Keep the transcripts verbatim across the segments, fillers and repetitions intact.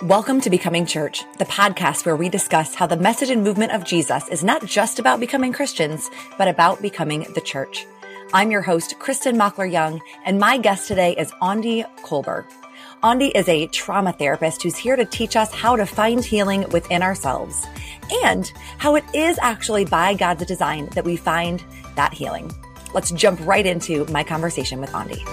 Welcome to Becoming Church, the podcast where we discuss how the message and movement of Jesus is not just about becoming Christians, but about becoming the church. I'm your host, Kristen Mockler-Young, and my guest today is Andi Kolber. Andi is a trauma therapist who's here to teach us how to find healing within ourselves and how it is actually by God's design that we find that healing. Let's jump right into my conversation with Andi.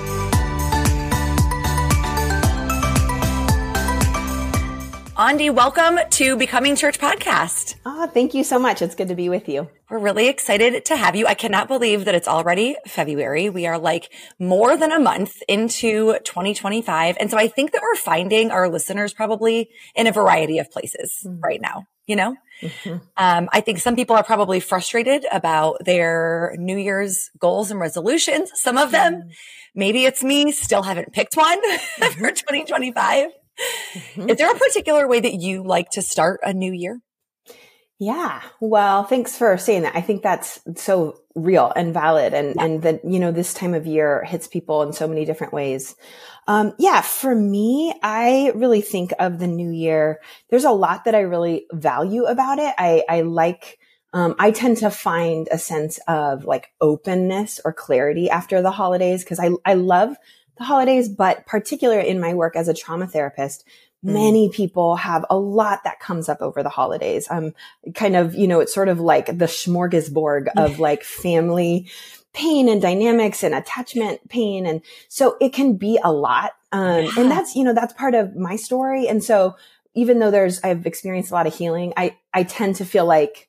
Andi, welcome to Becoming Church podcast. Oh, thank you so much. It's good to be with you. We're really excited to have you. I cannot believe that it's already February. We are like more than a month into twenty twenty-five. And so I think that we're finding our listeners probably in a variety of places mm-hmm. right now, you know? Mm-hmm. Um, I think some people are probably frustrated about their New Year's goals and resolutions. Some of them, mm-hmm. maybe it's me, still haven't picked one mm-hmm. for twenty twenty-five. Mm-hmm. Is there a particular way that you like to start a new year? Yeah. Well, thanks for saying that. I think that's so real and valid. And, yeah. and that, you know, this time of year hits people in so many different ways. Um, yeah, for me, I really think of the new year. There's a lot that I really value about it. I, I like, um, I tend to find a sense of like openness or clarity after the holidays because I, I love the holidays, but particularly in my work as a trauma therapist, mm. many people have a lot that comes up over the holidays. Um, kind of, you know, it's sort of like the smorgasbord of like family pain and dynamics and attachment pain. And so it can be a lot. Um, yeah. and that's, you know, that's part of my story. And so even though there's, I've experienced a lot of healing, I, I tend to feel like,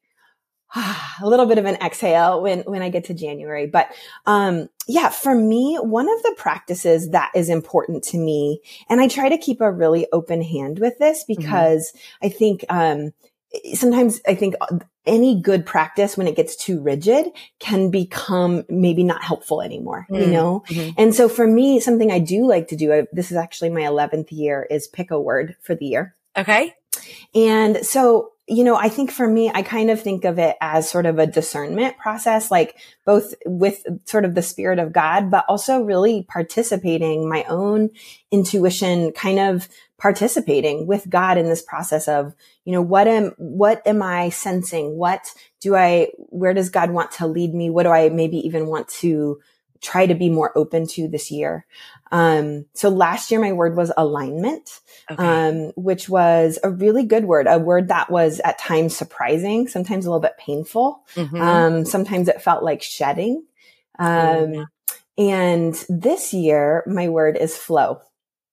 a little bit of an exhale when, when I get to January. But, um, yeah, for me, one of the practices that is important to me, and I try to keep a really open hand with this because mm-hmm. I think, um, sometimes I think any good practice when it gets too rigid can become maybe not helpful anymore, mm-hmm. you know? Mm-hmm. And so for me, something I do like to do, I, this is actually my eleventh year, is pick a word for the year. Okay. And so, you know, I think for me, I kind of think of it as sort of a discernment process, like both with sort of the Spirit of God, but also really participating my own intuition, kind of participating with God in this process of, you know, what am, what am I sensing? What do I, where does God want to lead me? What do I maybe even want to try to be more open to this year? Um, so last year, my word was alignment, okay. um, which was a really good word, a word that was at times surprising, sometimes a little bit painful. Mm-hmm. Um, sometimes it felt like shedding. Um, mm-hmm. and this year, my word is flow.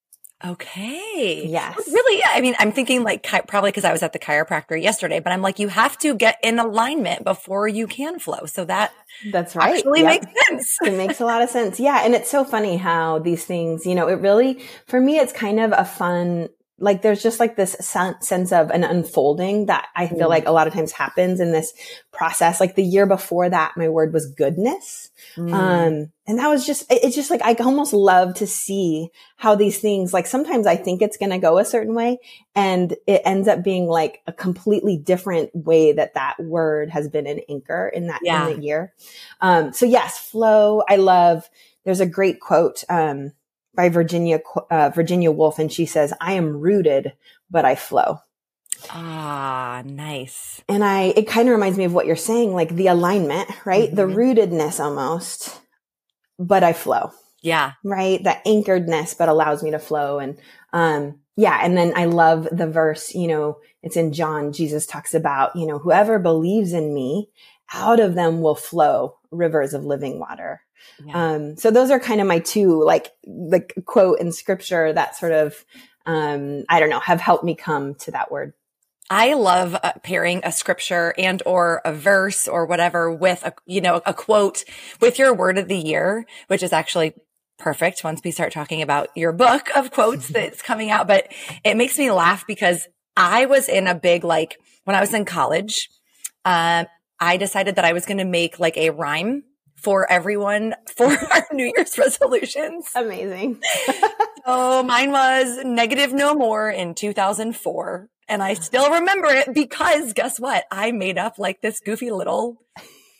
Okay. Yes. Really? I mean, I'm thinking like chi- probably because I was at the chiropractor yesterday, but I'm like, you have to get in alignment before you can flow. So that that's right. Actually yep. makes sense. It makes a lot of sense. Yeah. And it's so funny how these things, you know, it really, for me, it's kind of a fun, like there's just like this sense of an unfolding that I feel mm. like a lot of times happens in this process. Like the year before that, my word was goodness. Mm. Um, and that was just, it's just like, I almost love to see how these things, like sometimes I think it's going to go a certain way and it ends up being like a completely different way that that word has been an anchor in that, yeah. in the year. Um, so yes, flow. I love, there's a great quote, um, by Virginia, uh, Virginia Woolf. And she says, I am rooted, but I flow. Ah, nice. And I, it kind of reminds me of what you're saying, like the alignment, right? Mm-hmm. The rootedness almost, but I flow. Yeah. Right. That anchoredness, but allows me to flow. And, um, yeah. And then I love the verse, you know, it's in John, Jesus talks about, you know, whoever believes in me, out of them will flow rivers of living water. Yeah. Um, so those are kind of my two, like, like quote in scripture that sort of, um, I don't know, have helped me come to that word. I love uh, pairing a scripture and or a verse or whatever with a, you know, a quote with your word of the year, which is actually perfect once we start talking about your book of quotes that's coming out. But it makes me laugh because I was in a big, like when I was in college, um, I decided that I was going to make like a rhyme for everyone for our New Year's resolutions. Amazing. So mine was negative no more in two thousand four. And I still remember it because guess what? I made up like this goofy little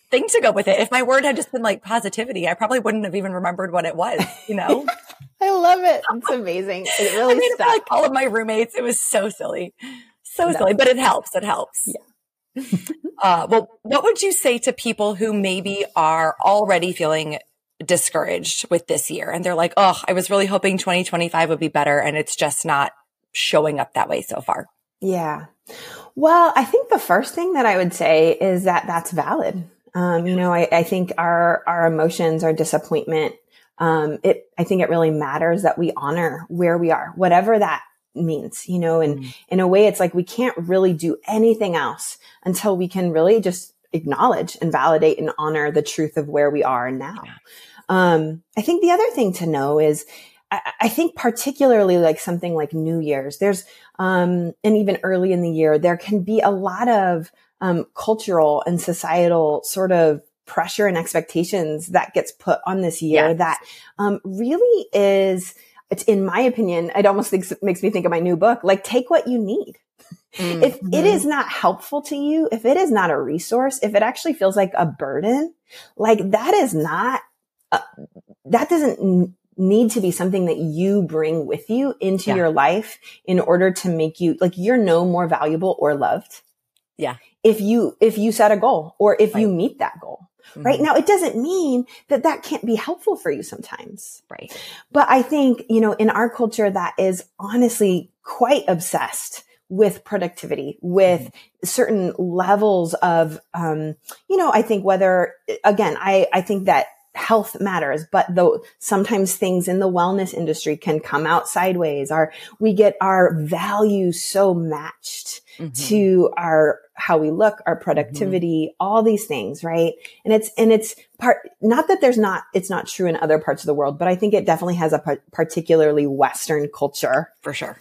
thing to go with it. If my word had just been like positivity, I probably wouldn't have even remembered what it was, you know? I love it. It's amazing. It really I made stuck. it for, like, all of my roommates. It was so silly. So no. silly, but it helps. It helps. Yeah. uh, well, what would you say to people who maybe are already feeling discouraged with this year? And they're like, oh, I was really hoping twenty twenty-five would be better. And it's just not showing up that way so far. Yeah. Well, I think the first thing that I would say is that that's valid. Um, you know, I, I think our, our emotions, our disappointment, um, it, I think it really matters that we honor where we are, whatever that means, you know, and mm. in a way, it's like we can't really do anything else until we can really just acknowledge and validate and honor the truth of where we are now. Yeah. Um, I think the other thing to know is, I, I think particularly like something like New Year's, there's, um, and even early in the year, there can be a lot of, um, cultural and societal sort of pressure and expectations that gets put on this year yes. that, um, really is, it's in my opinion, it almost thinks, makes me think of my new book, like take what you need. Mm-hmm. If it is not helpful to you, if it is not a resource, if it actually feels like a burden, like that is not, uh, that doesn't n- need to be something that you bring with you into yeah. your life in order to make you, like you're no more valuable or loved. Yeah. If you, if you set a goal or if right. you meet that goal. Mm-hmm. Right now, it doesn't mean that that can't be helpful for you sometimes. Right. But I think, you know, in our culture that is honestly quite obsessed with productivity, with mm-hmm. certain levels of, um, you know, I think whether, again, I, I think that health matters, but though sometimes things in the wellness industry can come out sideways, or we get our values so matched mm-hmm. to our, how we look, our productivity, mm-hmm. all these things, right? And it's, and it's part, not that there's not, it's not true in other parts of the world, but I think it definitely has a par- particularly Western culture. For sure.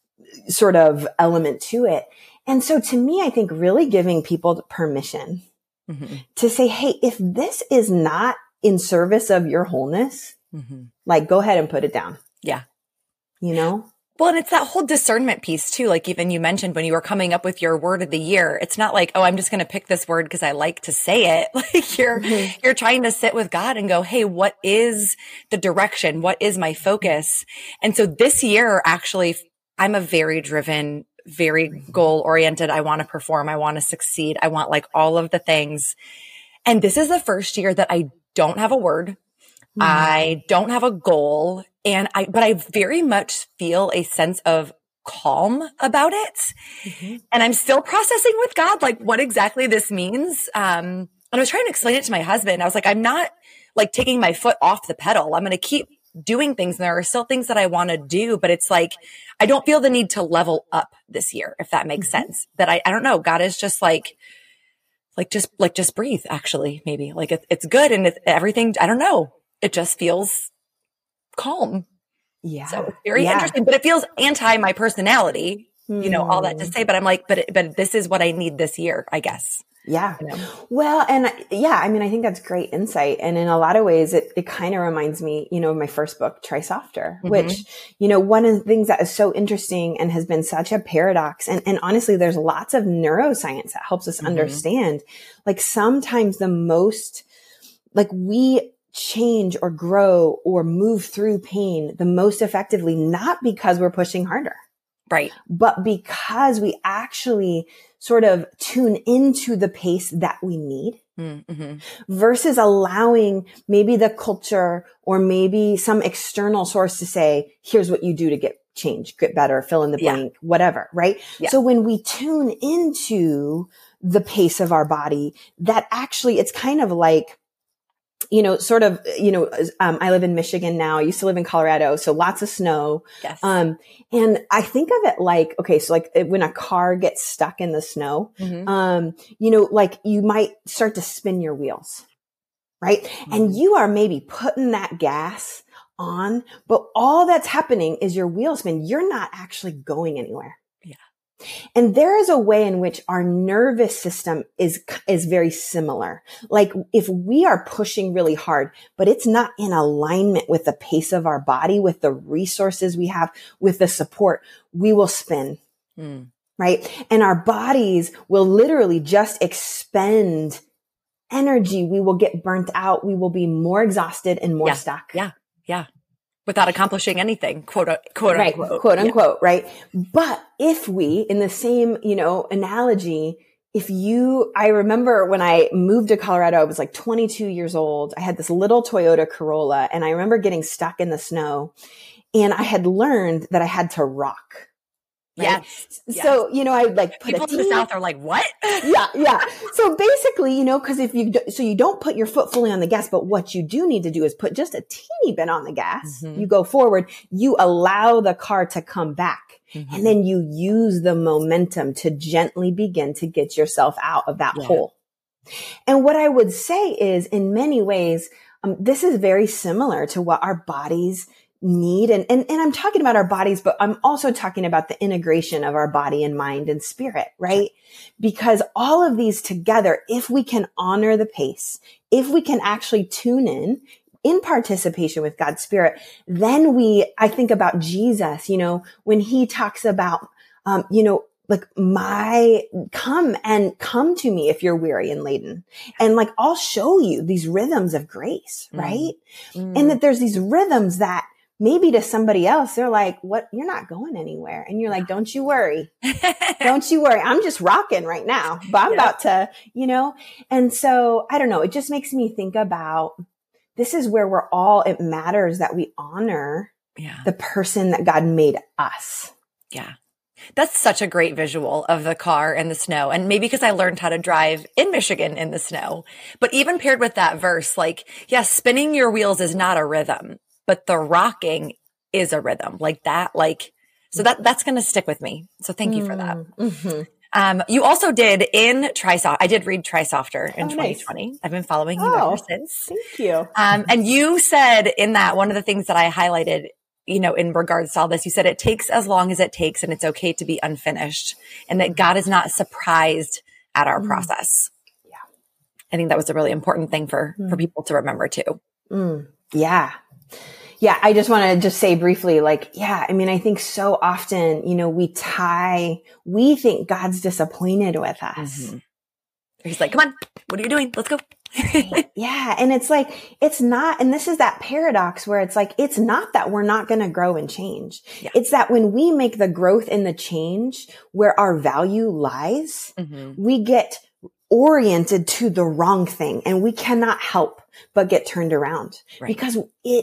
Sort of element to it. And so to me, I think really giving people permission mm-hmm. to say, hey, if this is not in service of your wholeness, mm-hmm. like go ahead and put it down. Yeah. You know? Well, and it's that whole discernment piece too. Like even you mentioned when you were coming up with your word of the year, it's not like, oh, I'm just going to pick this word because I like to say it. Like you're, mm-hmm. you're trying to sit with God and go, hey, what is the direction? What is my focus? And so this year, actually, I'm a very driven, very goal oriented. I want to perform. I want to succeed. I want like all of the things. And this is the first year that I don't have a word. Mm-hmm. I don't have a goal. And I, but I very much feel a sense of calm about it. Mm-hmm. And I'm still processing with God, like what exactly this means. Um, and I was trying to explain it to my husband. I was like, I'm not like taking my foot off the pedal. I'm going to keep doing things. And there are still things that I want to do, but it's like, I don't feel the need to level up this year, if that makes mm-hmm. sense. That I, I don't know. God is just like, like, just like, just breathe, actually, maybe like it, it's good. And it's everything, I don't know. It just feels calm. Yeah. So it's very yeah. interesting, but it feels anti my personality, mm. you know, all that to say, but I'm like, but, it, but this is what I need this year, I guess. Yeah. You know? Well, and yeah, I mean, I think that's great insight. And in a lot of ways, it, it kind of reminds me, you know, of my first book, Try Softer, mm-hmm. which, you know, one of the things that is so interesting and has been such a paradox. And, and honestly, there's lots of neuroscience that helps us mm-hmm. understand, like sometimes the most, like we change or grow or move through pain the most effectively, not because we're pushing harder. Right. But because we actually sort of tune into the pace that we need mm-hmm. versus allowing maybe the culture or maybe some external source to say, here's what you do to get change, get better, fill in the blank, yeah. whatever. Right. Yeah. So when we tune into the pace of our body, that actually, it's kind of like, you know, sort of, you know, um, I live in Michigan now. I used to live in Colorado. So lots of snow. Yes. Um, and I think of it like, okay, so like when a car gets stuck in the snow, mm-hmm. um, you know, like you might start to spin your wheels, right? Mm-hmm. And you are maybe putting that gas on, but all that's happening is your wheels spin. You're not actually going anywhere. And there is a way in which our nervous system is, is very similar. Like if we are pushing really hard, but it's not in alignment with the pace of our body, with the resources we have, with the support, we will spin. Mm. Right. And our bodies will literally just expend energy. We will get burnt out. We will be more exhausted and more yeah. stuck. Yeah. Yeah. Without accomplishing anything, quote, quote right. unquote. Quote unquote. Yeah. Right. But if we, in the same, you know, analogy, if you, I remember when I moved to Colorado, I was like twenty-two years old. I had this little Toyota Corolla, and I remember getting stuck in the snow, and I had learned that I had to rock. Right? Yes. So, you know, I would like put people a in the South are like, what? yeah. Yeah. So basically, you know, cause if you, do, so you don't put your foot fully on the gas, but what you do need to do is put just a teeny bit on the gas. Mm-hmm. You go forward, you allow the car to come back, mm-hmm. and then you use the momentum to gently begin to get yourself out of that yeah. hole. And what I would say is, in many ways, um, this is very similar to what our bodies need. And, and, and I'm talking about our bodies, but I'm also talking about the integration of our body and mind and spirit, right? Because all of these together, if we can honor the pace, if we can actually tune in, in participation with God's spirit, then we, I think about Jesus, you know, when he talks about, um, you know, like my, come and come to me if you're weary and laden. And like, I'll show you these rhythms of grace, right? Mm. And that there's these rhythms that maybe to somebody else, they're like, what? You're not going anywhere. And you're like, don't you worry. Don't you worry. I'm just rocking right now, but I'm yeah. about to, you know? And so I don't know. It just makes me think about, this is where we're all, it matters that we honor yeah. the person that God made us. Yeah. That's such a great visual of the car and the snow. And maybe because I learned how to drive in Michigan in the snow, but even paired with that verse, like, yes, yeah, spinning your wheels is not a rhythm, but the rocking is a rhythm like that. Like, so that, that's going to stick with me. So thank you for that. Mm-hmm. Um, you also did in TriSoft. I did read TriSofter in oh, twenty twenty. Nice. I've been following you oh, ever since. Thank you. Um, and you said in that, one of the things that I highlighted, you know, in regards to all this, you said it takes as long as it takes and it's okay to be unfinished, and that God is not surprised at our mm. process. Yeah. I think that was a really important thing for, mm. for people to remember too. Mm. Yeah. Yeah. I just want to just say briefly, like, yeah, I mean, I think so often, you know, we tie, we think God's disappointed with us. Mm-hmm. He's like, come on, what are you doing? Let's go. Yeah. And it's like, it's not, and this is that paradox where it's like, it's not that we're not going to grow and change. Yeah. It's that when we make the growth and the change where our value lies, mm-hmm. we get oriented to the wrong thing, and we cannot help but get turned around right. because it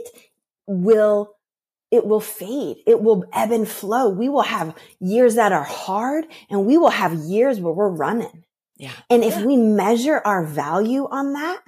will, it will fade. It will ebb and flow. We will have years that are hard, and we will have years where we're running. Yeah. And if yeah. we measure our value on that,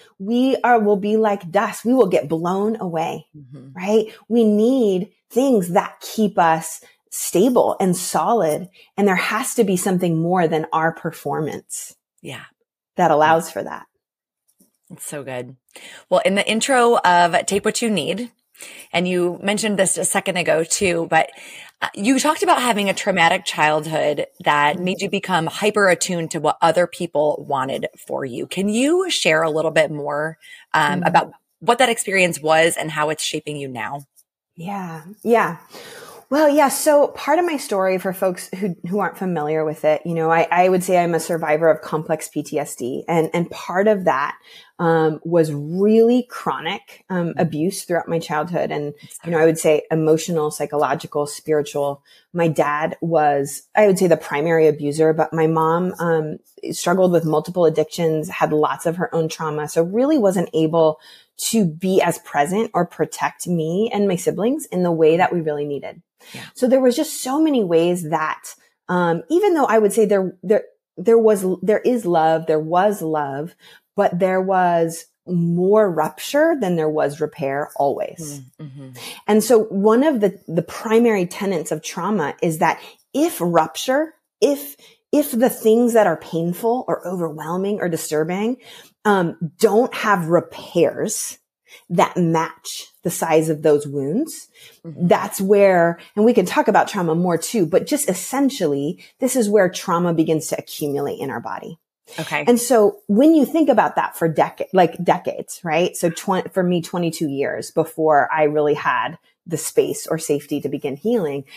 we are, will be like dust. We will get blown away, mm-hmm. right? We need things that keep us stable and solid. And there has to be something more than our performance. Yeah. That allows for that. It's so good. Well, in the intro of Take What You Need, and you mentioned this a second ago too, but you talked about having a traumatic childhood that made you become hyper attuned to what other people wanted for you. Can you share a little bit more um, mm-hmm. about what that experience was and how it's shaping you now? Yeah. Yeah. Well, yeah. So part of my story, for folks who, who aren't familiar with it, you know, I, I would say I'm a survivor of complex P T S D. And, and part of that, um, was really chronic, um, abuse throughout my childhood. And, you know, I would say emotional, psychological, spiritual. My dad was, I would say, the primary abuser, but my mom, um, struggled with multiple addictions, had lots of her own trauma. So really wasn't able to be as present or protect me and my siblings in the way that we really needed. Yeah. So there was just so many ways that, um, even though I would say there, there, there was, there is love, there was love, but there was more rupture than there was repair always. Mm-hmm. And so one of the, the primary tenets of trauma is that if rupture, if, if the things that are painful or overwhelming or disturbing, um, don't have repairs that match the size of those wounds, mm-hmm. that's where, and we can talk about trauma more too, but just essentially, this is where trauma begins to accumulate in our body. Okay. And so when you think about that for decades, like decades, right? So twenty, for me, twenty-two years before I really had the space or safety to begin healing.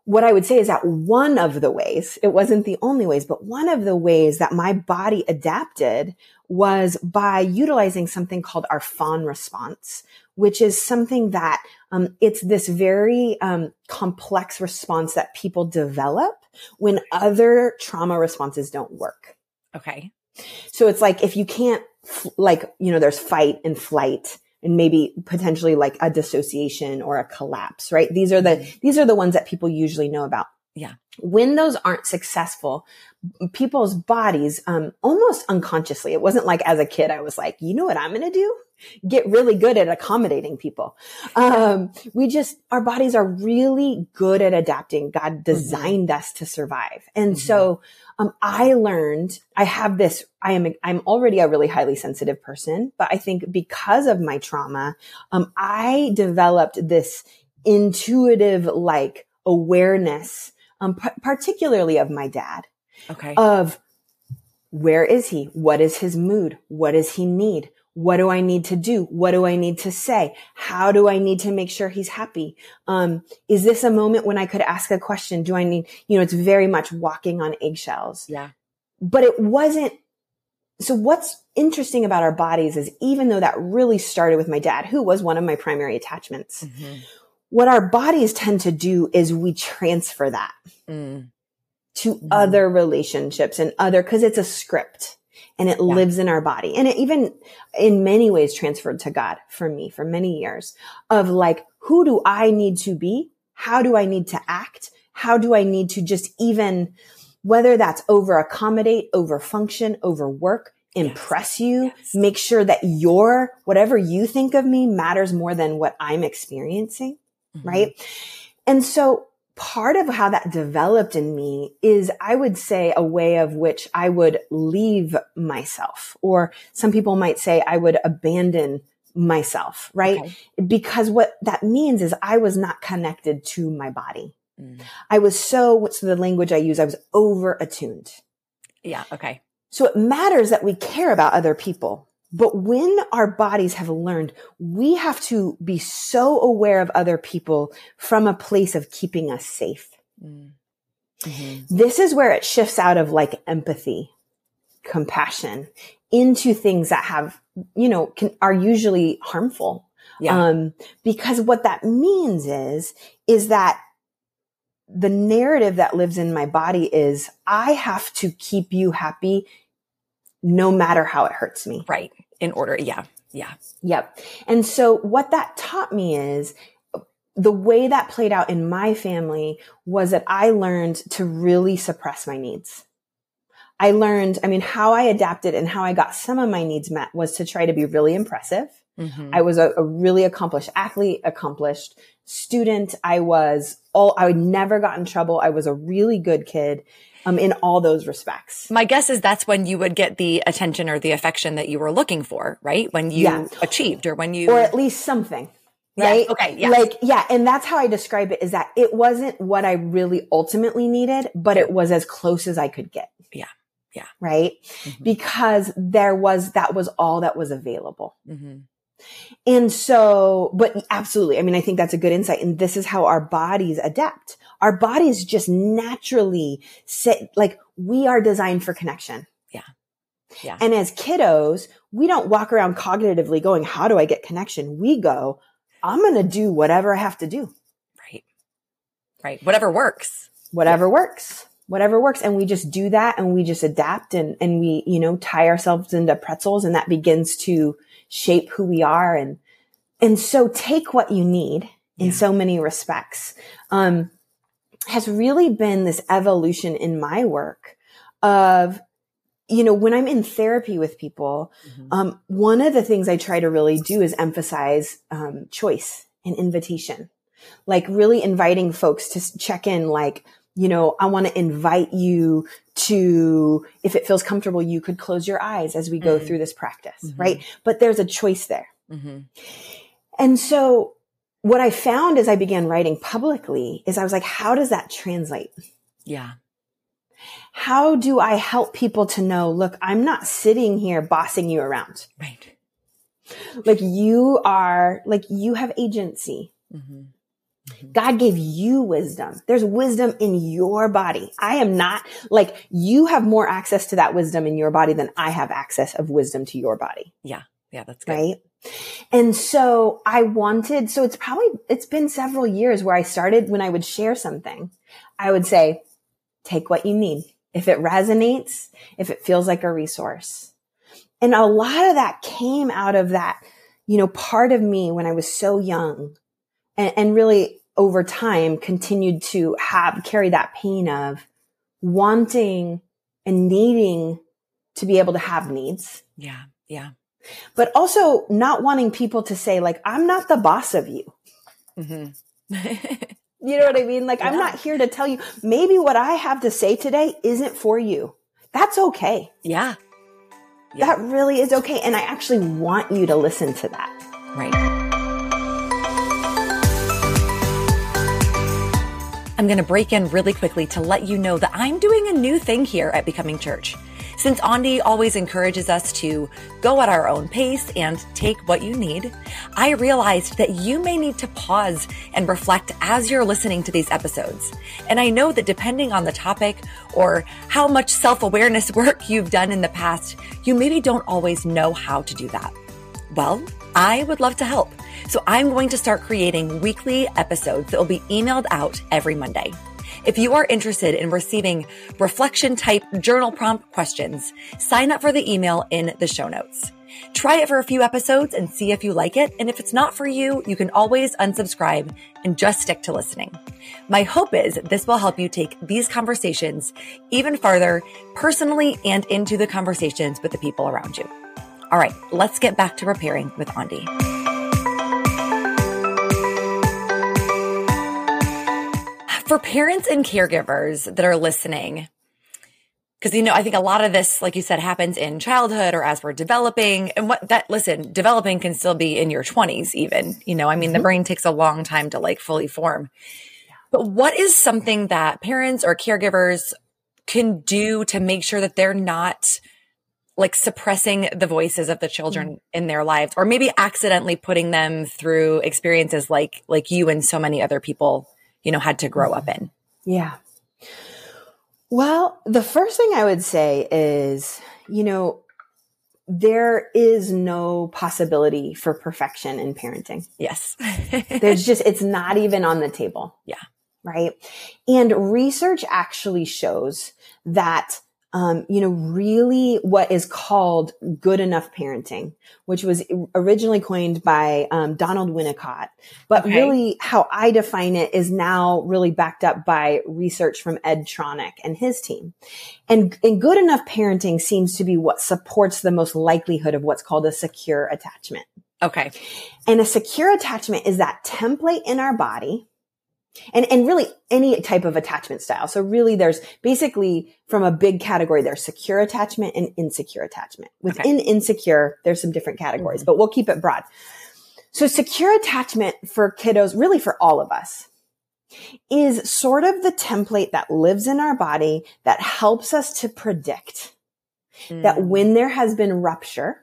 what I would say is that one of the ways, it wasn't the only ways, but one of the ways that my body adapted was by utilizing something called our fawn response, which is something that um, it's this very um, complex response that people develop when other trauma responses don't work. Okay. So it's like if you can't, like, you know, there's fight and flight, and maybe potentially like a dissociation or a collapse, right? These are the, these are the ones that people usually know about. Yeah. When those aren't successful, people's bodies, um, almost unconsciously, it wasn't like as a kid, I was like, you know what I'm going to do? Get really good at accommodating people. Um, we just, our bodies are really good at adapting. God designed mm-hmm. us to survive. And mm-hmm. so, um, I learned, I have this, I am, I'm already a really highly sensitive person, but I think because of my trauma, um, I developed this intuitive, like, awareness, um, p- particularly of my dad. Okay. Of where is he? What is his mood? What does he need? What do I need to do? What do I need to say? How do I need to make sure he's happy? Um, is this a moment when I could ask a question? Do I need, you know, it's very much walking on eggshells. Yeah. But it wasn't. So what's interesting about our bodies is even though that really started with my dad, who was one of my primary attachments, mm-hmm. what our bodies tend to do is we transfer that mm. to mm. other relationships and other, cause it's a script. And it yeah. lives in our body. And it even in many ways transferred to God for me for many years of like, who do I need to be? How do I need to act? How do I need to just even, whether that's over accommodate, over function, over work, impress yes. you, yes. make sure that your, whatever you think of me matters more than what I'm experiencing. Mm-hmm. Right. And so part of how that developed in me is, I would say, a way of which I would leave myself, or some people might say I would abandon myself, right? Okay. Because what that means is I was not connected to my body. Mm. I was so, what's the language I use? I was over attuned. Yeah. Okay. So it matters that we care about other people. But when our bodies have learned, we have to be so aware of other people from a place of keeping us safe. Mm-hmm. This is where it shifts out of like empathy, compassion, into things that have, you know, can, are usually harmful. Yeah. Um, because what that means is, is that the narrative that lives in my body is I have to keep you happy no matter how it hurts me. Right. In order. Yeah. Yeah. Yep. And so what that taught me is the way that played out in my family was that I learned to really suppress my needs. I learned, I mean, how I adapted and how I got some of my needs met was to try to be really impressive. Mm-hmm. I was a, a really accomplished athlete, accomplished student. I was all, I would never got in trouble. I was a really good kid. Um, in all those respects. My guess is that's when you would get the attention or the affection that you were looking for, right? When you yeah. achieved or when you... Or at least something, right? Yeah. Okay, yeah. Like, yeah, and that's how I describe it, is that it wasn't what I really ultimately needed, but it was as close as I could get. Yeah, yeah. Right? Mm-hmm. Because there was, that was all that was available. Mm-hmm. And so, but absolutely, I mean, I think that's a good insight. And this is how our bodies adapt. Our bodies just naturally sit, like we are designed for connection. Yeah. Yeah. And as kiddos, we don't walk around cognitively going, how do I get connection? We go, I'm going to do whatever I have to do. Right. Right. Whatever works. Whatever yeah. works. Whatever works. And we just do that and we just adapt and, and we, you know, tie ourselves into pretzels, and that begins to shape who we are. And, and so take what you need in yeah. so many respects. Um, has really been this evolution in my work of, you know, when I'm in therapy with people, mm-hmm. um, one of the things I try to really do is emphasize um, choice and invitation, like really inviting folks to check in, like, you know, I want to invite you to, if it feels comfortable, you could close your eyes as we go mm-hmm. through this practice, mm-hmm. right? But there's a choice there. Mm-hmm. And so what I found as I began writing publicly is I was like, how does that translate? Yeah. How do I help people to know, look, I'm not sitting here bossing you around. Right. Like you are, like you have agency. Mm-hmm. Mm-hmm. God gave you wisdom. There's wisdom in your body. I am not like you have more access to that wisdom in your body than I have access of wisdom to your body. Yeah. Yeah. That's good. Right. And so I wanted, so it's probably, it's been several years where I started when I would share something, I would say, take what you need. If it resonates, if it feels like a resource. And a lot of that came out of that, you know, part of me when I was so young and, and really over time continued to have, carry that pain of wanting and needing to be able to have needs. Yeah. Yeah. But also not wanting people to say like, I'm not the boss of you. Mm-hmm. You know what I mean? Like, yeah. I'm not here to tell you, maybe what I have to say today isn't for you. That's okay. Yeah. yeah. That really is okay. And I actually want you to listen to that. Right. I'm going to break in really quickly to let you know that I'm doing a new thing here at Becoming Church. Since Andi always encourages us to go at our own pace and take what you need, I realized that you may need to pause and reflect as you're listening to these episodes. And I know that depending on the topic or how much self-awareness work you've done in the past, you maybe don't always know how to do that. Well, I would love to help. So I'm going to start creating weekly episodes that will be emailed out every Monday. If you are interested in receiving reflection type journal prompt questions, sign up for the email in the show notes. Try it for a few episodes and see if you like it. And if it's not for you, you can always unsubscribe and just stick to listening. My hope is this will help you take these conversations even farther personally and into the conversations with the people around you. All right, let's get back to preparing with Andi. For parents and caregivers that are listening, because, you know, I think a lot of this, like you said, happens in childhood or as we're developing. And what that, listen, developing can still be in your twenties even, you know, I mean, mm-hmm. the brain takes a long time to like fully form. But what is something that parents or caregivers can do to make sure that they're not like suppressing the voices of the children mm-hmm. in their lives, or maybe accidentally putting them through experiences like, like you and so many other people, you know, had to grow up in? Yeah. Well, the first thing I would say is, you know, there is no possibility for perfection in parenting. Yes. There's just, it's not even on the table. Yeah. Right. And research actually shows that Um, you know, really what is called good enough parenting, which was originally coined by um, Donald Winnicott. But okay. really how I define it is now really backed up by research from Ed Tronick and his team. And, and good enough parenting seems to be what supports the most likelihood of what's called a secure attachment. Okay. And a secure attachment is that template in our body. And, and really any type of attachment style. So really there's basically from a big category, there's secure attachment and insecure attachment. Within okay. insecure, there's some different categories, mm-hmm. but we'll keep it broad. So secure attachment for kiddos, really for all of us, is sort of the template that lives in our body that helps us to predict mm. that when there has been rupture,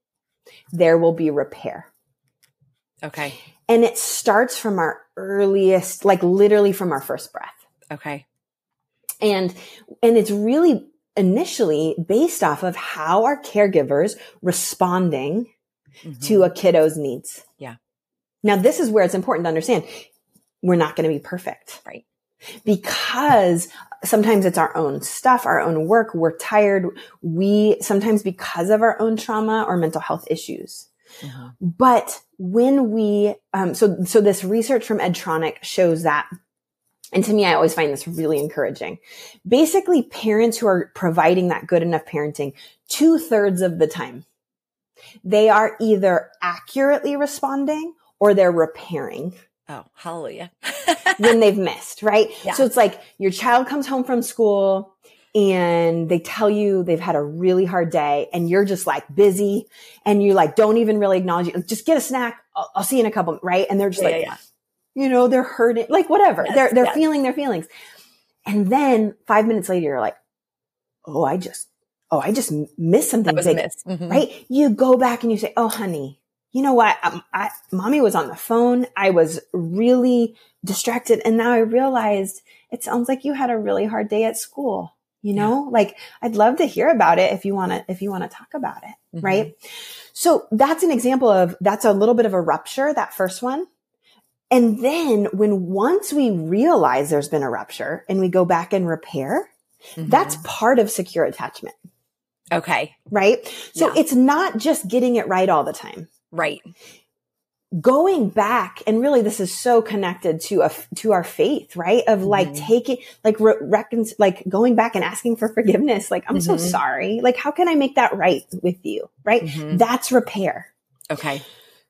there will be repair. Okay. And it starts from our earliest, like literally from our first breath. Okay. And, and it's really initially based off of how our caregivers responding mm-hmm. to a kiddo's needs. Yeah. Now, this is where it's important to understand we're not going to be perfect. Right. Because sometimes it's our own stuff, our own work. We're tired. We sometimes because of our own trauma or mental health issues. Mm-hmm. But when we, um, so, so this research from Ed Tronick shows that, and to me, I always find this really encouraging. Basically, parents who are providing that good enough parenting, two thirds of the time, they are either accurately responding or they're repairing. Oh, hallelujah. when they've missed, right? Yeah. So it's like your child comes home from school and they tell you they've had a really hard day and you're just like busy and you like, don't even really acknowledge it. Just get a snack. I'll, I'll see you in a couple, right? And they're just yeah, like, yeah. you know, they're hurting, like whatever. Yes, they're, they're yes. feeling their feelings. And then five minutes later, you're like, oh, I just, oh, I just missed something big, missed. Mm-hmm. right? You go back and you say, oh, honey, you know what? I, I, mommy was on the phone. I was really distracted. And now I realized it sounds like you had a really hard day at school. You know, yeah. like I'd love to hear about it if you want to, if you want to talk about it. Mm-hmm. Right. So that's an example of, that's a little bit of a rupture, that first one. And then when once we realize there's been a rupture and we go back and repair, mm-hmm. that's part of secure attachment. Okay. Right. So yeah. it's not just getting it right all the time. Right. Going back, and really this is so connected to a, to our faith, right? Of like mm-hmm. taking, like, re- recon- like going back and asking for forgiveness. Like, I'm mm-hmm. so sorry. Like, how can I make that right with you? Right. Mm-hmm. That's repair. Okay.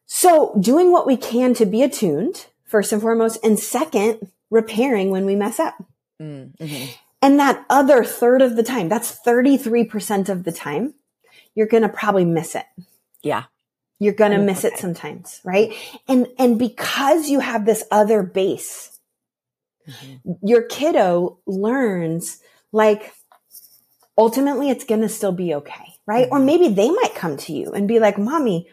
So doing what we can to be attuned, first and foremost, and second, repairing when we mess up. Mm-hmm. And that other third of the time, that's thirty-three percent of the time, you're going to probably miss it. Yeah. You're going to miss okay. it sometimes, right? And, and because you have this other base, mm-hmm. your kiddo learns, like, ultimately it's going to still be okay, right? Mm-hmm. Or maybe they might come to you and be like, Mommy,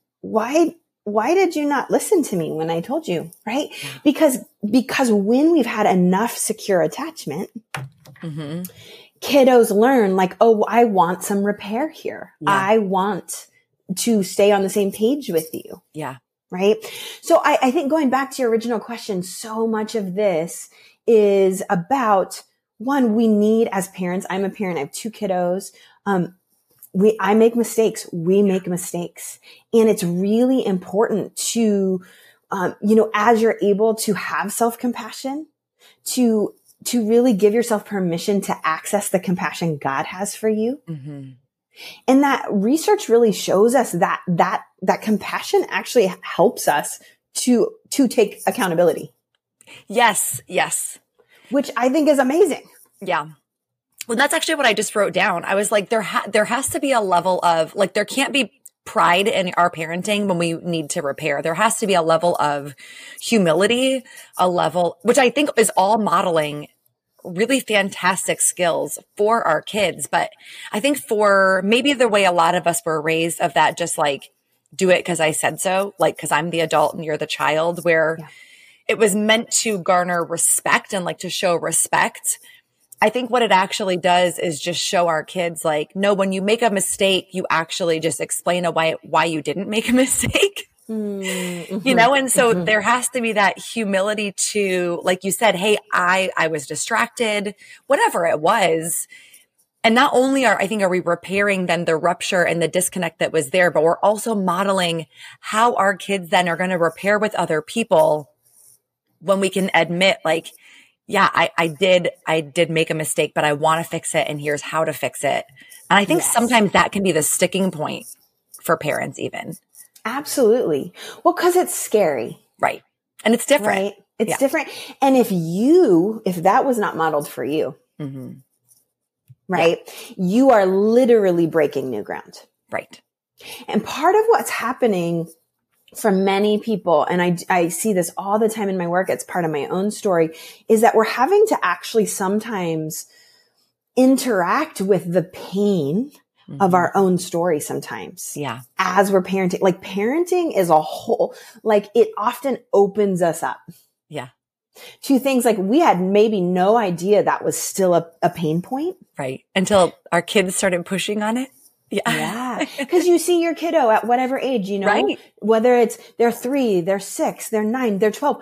why, why did you not listen to me when I told you, right? Yeah. Because, because when we've had enough secure attachment, mm-hmm. kiddos learn like, oh, I want some repair here. Yeah. I want to stay on the same page with you. Yeah. Right. So I, I think going back to your original question, so much of this is about, one, we need as parents, I'm a parent, I have two kiddos. Um, we, I make mistakes. We make mistakes. And it's really important to, um, you know, as you're able to have self-compassion, to, to really give yourself permission to access the compassion God has for you. Mm-hmm. And that research really shows us that, that, that compassion actually helps us to, to take accountability. Yes. Yes. Which I think is amazing. Yeah. Well, that's actually what I just wrote down. I was like, there, ha- there has to be a level of, like, there can't be pride in our parenting when we need to repair. There has to be a level of humility, a level, which I think is all modeling really fantastic skills for our kids. But I think for maybe the way a lot of us were raised of that, just like, do it because I said so, like, because I'm the adult and you're the child, where yeah. it was meant to garner respect and like to show respect. I think what it actually does is just show our kids, like, no, when you make a mistake, you actually just explain a why, why you didn't make a mistake. Mm-hmm. You know, and so mm-hmm. there has to be that humility to, like you said, hey, I, I was distracted, whatever it was. And not only are, I think, are we repairing then the rupture and the disconnect that was there, but we're also modeling how our kids then are going to repair with other people when we can admit, like, yeah, I, I did, I did make a mistake, but I want to fix it. And here's how to fix it. And I think yes. sometimes that can be the sticking point for parents even. Absolutely. Well, cause it's scary. Right. And it's different. Right. It's yeah. different. And if you, if that was not modeled for you, mm-hmm. right, yeah. you are literally breaking new ground. Right. And part of what's happening for many people, and I, I see this all the time in my work, it's part of my own story, is that we're having to actually sometimes interact with the pain mm-hmm. of our own story sometimes. Yeah. As we're parenting. Like, parenting is a whole, like, it often opens us up. Yeah. To things like we had maybe no idea that was still a, a pain point. Right. Until our kids started pushing on it. Yeah. Yeah. Cause you see your kiddo at whatever age, you know, right. whether it's they're three, they're six, they're nine, they're twelve,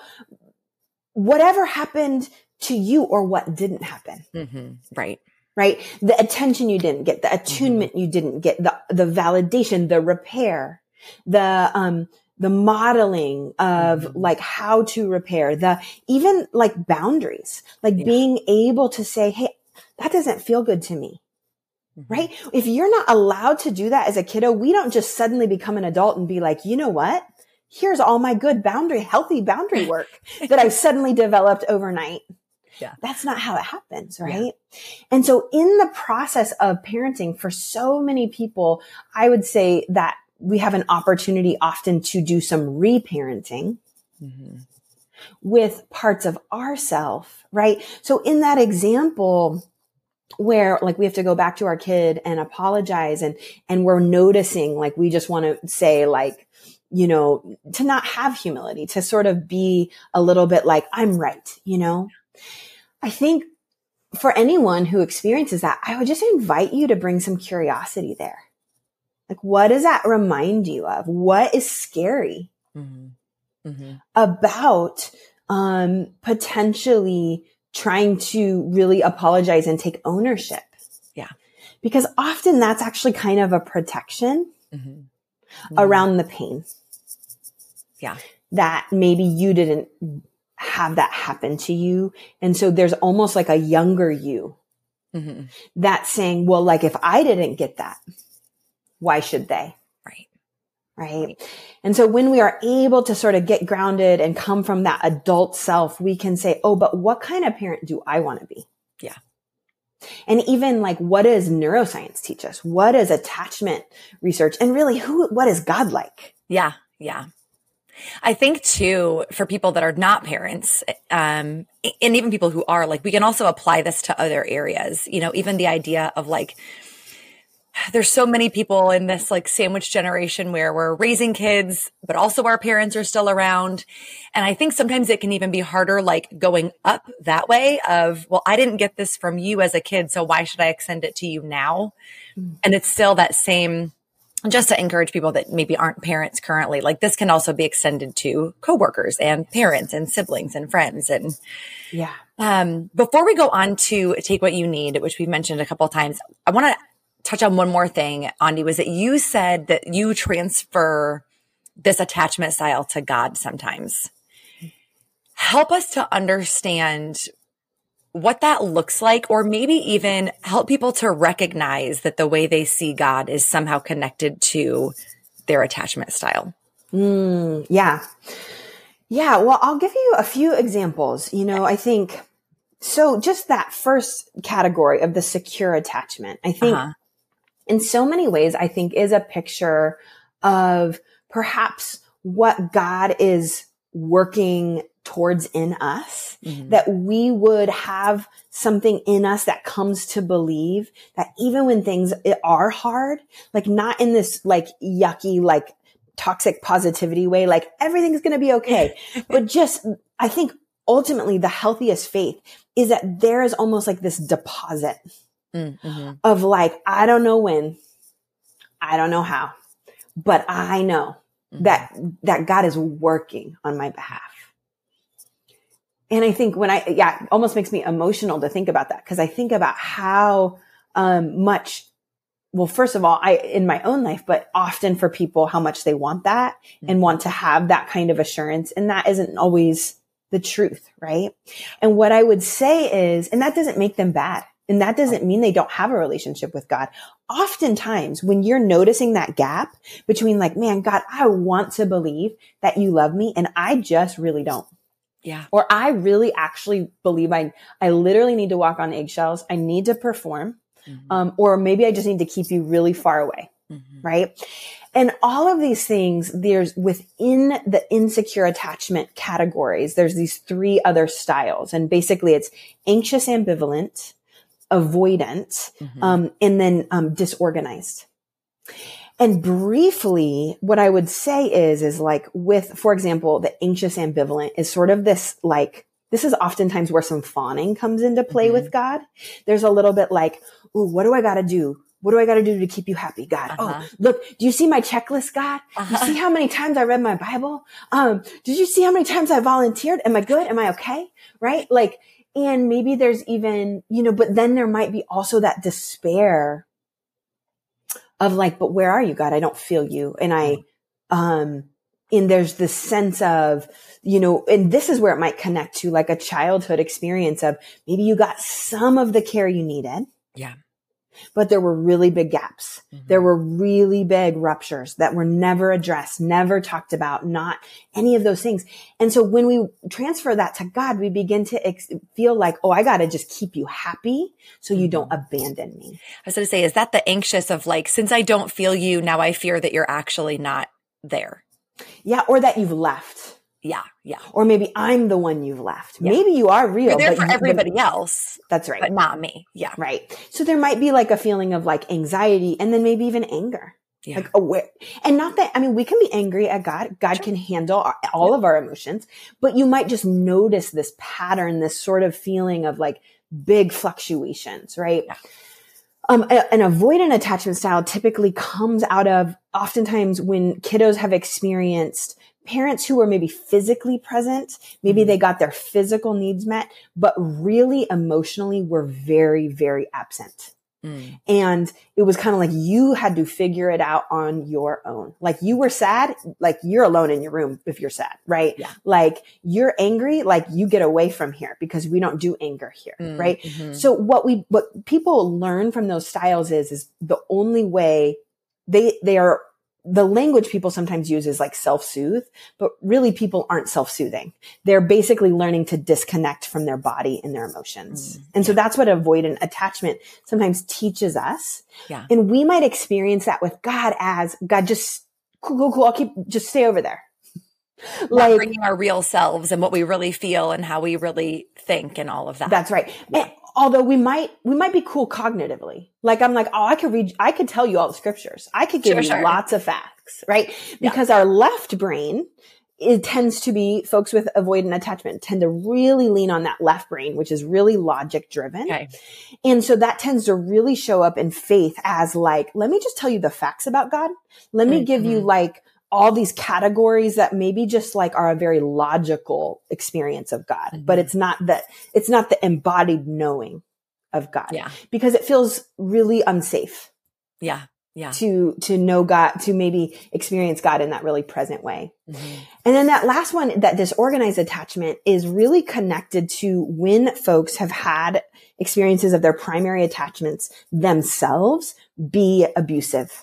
whatever happened to you or what didn't happen. Mm-hmm. Right. Right. The attention you didn't get, the attunement mm-hmm. you didn't get, the, the validation, the repair, the, um, the modeling of mm-hmm. like how to repair, the, even like boundaries, like yeah. being able to say, hey, that doesn't feel good to me. Mm-hmm. Right. If you're not allowed to do that as a kiddo, we don't just suddenly become an adult and be like, you know what? Here's all my good boundary, healthy boundary work that I've suddenly developed overnight. Yeah. That's not how it happens. Right. Yeah. And so in the process of parenting for so many people, I would say that we have an opportunity often to do some reparenting mm-hmm. with parts of ourself. Right. So in that example, where like we have to go back to our kid and apologize and, and we're noticing, like, we just want to say like, you know, to not have humility, to sort of be a little bit like, I'm right, you know? I think for anyone who experiences that, I would just invite you to bring some curiosity there. Like, what does that remind you of? What is scary mm-hmm. Mm-hmm. about um, potentially trying to really apologize and take ownership? Yeah. Because often that's actually kind of a protection mm-hmm. Mm-hmm. around the pain. Yeah. That maybe you didn't have that happen to you. And so there's almost like a younger you mm-hmm. that's saying, well, like if I didn't get that, why should they? Right. Right. Right. And so when we are able to sort of get grounded and come from that adult self, we can say, oh, but what kind of parent do I want to be? Yeah. And even like, what does neuroscience teach us? What is attachment research? And really, who, what is God like? Yeah. Yeah. I think too, for people that are not parents, um, and even people who are, like, we can also apply this to other areas, you know, even the idea of like, there's so many people in this like sandwich generation where we're raising kids, but also our parents are still around. And I think sometimes it can even be harder, like going up that way of, well, I didn't get this from you as a kid, so why should I extend it to you now? Mm. And it's still that same, just to encourage people that maybe aren't parents currently, like this can also be extended to coworkers and parents and siblings and friends. And yeah. Um, before we go on to take what you need, which we've mentioned a couple of times, I want to touch on one more thing, Andi, was that you said that you transfer this attachment style to God sometimes. Help us to understand what that looks like, or maybe even help people to recognize that the way they see God is somehow connected to their attachment style. Mm, yeah. Yeah. Well, I'll give you a few examples. You know, I think, so just that first category of the secure attachment, I think uh-huh. in so many ways, I think is a picture of perhaps what God is working towards in us, mm-hmm. that we would have something in us that comes to believe that even when things are hard, like not in this like yucky, like toxic positivity way, like everything's going to be okay. But just, I think ultimately the healthiest faith is that there is almost like this deposit mm-hmm. of like, I don't know when, I don't know how, but I know mm-hmm. that, that God is working on my behalf. And I think when I, yeah, it almost makes me emotional to think about that, because I think about how um, much, well, first of all, I, in my own life, but often for people, how much they want that mm-hmm. and want to have that kind of assurance. And that isn't always the truth, right? And what I would say is, and that doesn't make them bad. And that doesn't mean they don't have a relationship with God. Oftentimes, when you're noticing that gap between like, man, God, I want to believe that you love me, and I just really don't. Yeah. Or I really actually believe I, I literally need to walk on eggshells. I need to perform. Mm-hmm. Um, or maybe I just need to keep you really far away. Mm-hmm. Right. And all of these things, there's within the insecure attachment categories, there's these three other styles. And basically it's anxious, ambivalent, avoidant, mm-hmm. um, and then, um, disorganized. And briefly, what I would say is, is like with, for example, the anxious ambivalent is sort of this, like, this is oftentimes where some fawning comes into play mm-hmm. with God. There's a little bit like, ooh, what do I got to do? What do I got to do to keep you happy, God? Uh-huh. Oh, look, do you see my checklist, God? Uh-huh. You see how many times I read my Bible? Um, did you see how many times I volunteered? Am I good? Am I okay? Right? Like, and maybe there's even, you know, but then there might be also that despair of like, but where are you, God? I don't feel you. And I, um, and there's this sense of, you know, and this is where it might connect to like a childhood experience of maybe you got some of the care you needed. Yeah. But there were really big gaps. Mm-hmm. There were really big ruptures that were never addressed, never talked about, not any of those things. And so when we transfer that to God, we begin to ex- feel like, oh, I got to just keep you happy so you mm-hmm. don't abandon me. I was going to say, is that the anxious of like, since I don't feel you, now I fear that you're actually not there? Yeah. Or that you've left. Yeah. Yeah. Or maybe I'm the one you've left. Yeah. Maybe you are real. You're there but for you, everybody but, else. That's right. But not me. Yeah. Right. So there might be like a feeling of like anxiety and then maybe even anger. Yeah. Like aware. And not that, I mean, we can be angry at God. God Sure. can handle our, all Yeah. of our emotions, but you might just notice this pattern, this sort of feeling of like big fluctuations, right? Yeah. Um, a- an avoidant attachment style typically comes out of oftentimes when kiddos have experienced parents who were maybe physically present, maybe Mhm. they got their physical needs met, but really emotionally were very, very absent. Mm. And it was kind of like you had to figure it out on your own. Like you were sad, like you're alone in your room if you're sad, right? Yeah. Like you're angry, like you get away from here because we don't do anger here, Mm. right? Mhm. So what we, what people learn from those styles is, is the only way they, they are, the language people sometimes use is like self-soothe, but really people aren't self-soothing. They're basically learning to disconnect from their body and their emotions. Mm, and so yeah. that's what avoidant attachment sometimes teaches us. Yeah. And we might experience that with God as God, just cool, cool, cool. I'll keep, just stay over there. Not Like bringing our real selves and what we really feel and how we really think and all of that. that's right. And although we might, we might be cool cognitively. Like I'm like, oh, I could read, I could tell you all the scriptures. I could give Sure, you sure. lots of facts, right? Yeah. Because our left brain, it tends to be folks with avoidant attachment tend to really lean on that left brain, which is really logic driven. Okay. And so that tends to really show up in faith as like, let me just tell you the facts about God. Let me give you Mhm. like all these categories that maybe just like are a very logical experience of God, Mhm. but it's not that, it's not the embodied knowing of God Yeah. because it feels really unsafe Yeah. Yeah. to, to know God, to maybe experience God in that really present way. Mhm. And then that last one, that disorganized attachment is really connected to when folks have had experiences of their primary attachments themselves be abusive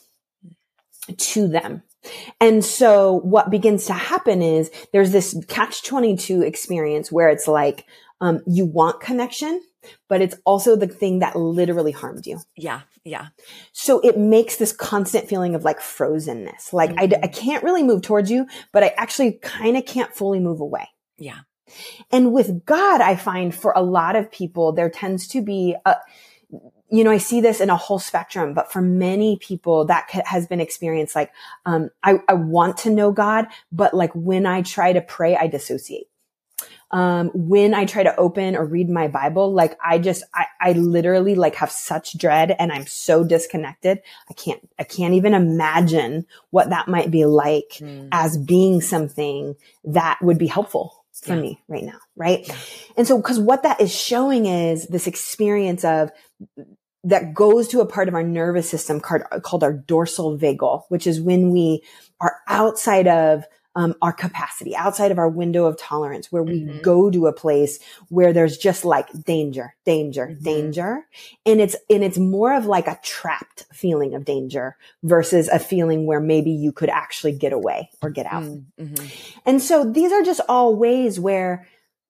to them. And so what begins to happen is there's this catch twenty-two experience where it's like, um, you want connection, but it's also the thing that literally harmed you. Yeah. Yeah. So it makes this constant feeling of like frozenness. Like I, d- I can't really move towards you, but I actually kind of can't fully move away. Yeah. And with God, I find for a lot of people, there tends to be a, you know, I see this in a whole spectrum, but for many people that c- has been experienced like, um, I, I want to know God, but like when I try to pray, I dissociate. Um, when I try to open or read my Bible, like I just, I, I literally like have such dread and I'm so disconnected. I can't, I can't even imagine what that might be like Mm. as being something that would be helpful for Yeah. me right now. Right. Yeah. And so, cause what that is showing is this experience of that goes to a part of our nervous system called, called our dorsal vagal, which is when we are outside of um, our capacity, outside of our window of tolerance, where we Mhm. go to a place where there's just like danger, danger, Mhm. danger. And it's, and it's more of like a trapped feeling of danger versus a feeling where maybe you could actually get away or get out. Mm. Mhm. And so these are just all ways where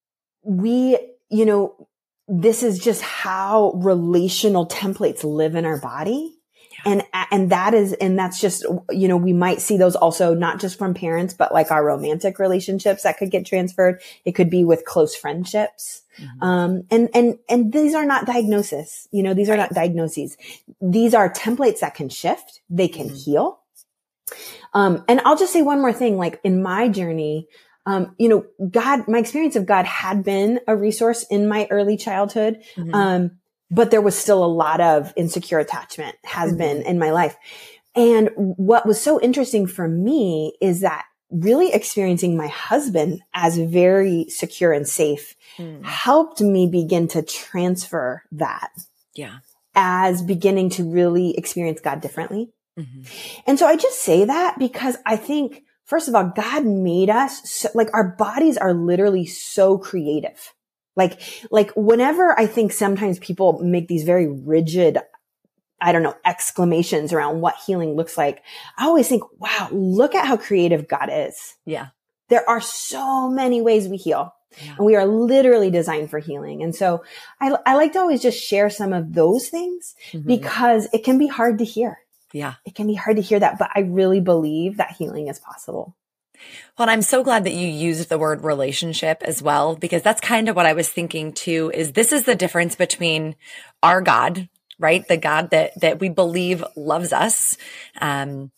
we, you know, this is just how relational templates live in our body. Yeah. And, and that is, and that's just, you know, we might see those also not just from parents, but like our romantic relationships that could get transferred. It could be with close friendships. Mhm. Um, and, and, and these are not diagnoses, you know, these are Right. not diagnoses. These are templates that can shift. They can Mhm. heal. Um, and I'll just say one more thing, like in my journey, um, you know, God, my experience of God had been a resource in my early childhood. Mhm. Um, but there was still a lot of insecure attachment has Mhm. been in my life. And what was so interesting for me is that really experiencing my husband as very secure and safe Mm. helped me begin to transfer that Yeah. as beginning to really experience God differently. Mhm. And so I just say that because I think, first of all, God made us so, like our bodies are literally so creative. Like, like whenever I think sometimes people make these very rigid, I don't know, exclamations around what healing looks like, I always think, wow, look at how creative God is. Yeah. There are so many ways we heal. Yeah. And we are literally designed for healing. And so I, I like to always just share some of those things Mhm. because it can be hard to hear. Yeah. It can be hard to hear that, but I really believe that healing is possible. Well, and I'm so glad that you used the word relationship as well, because that's kind of what I was thinking too, is this is the difference between our God, right? The God that, that we believe loves us, um,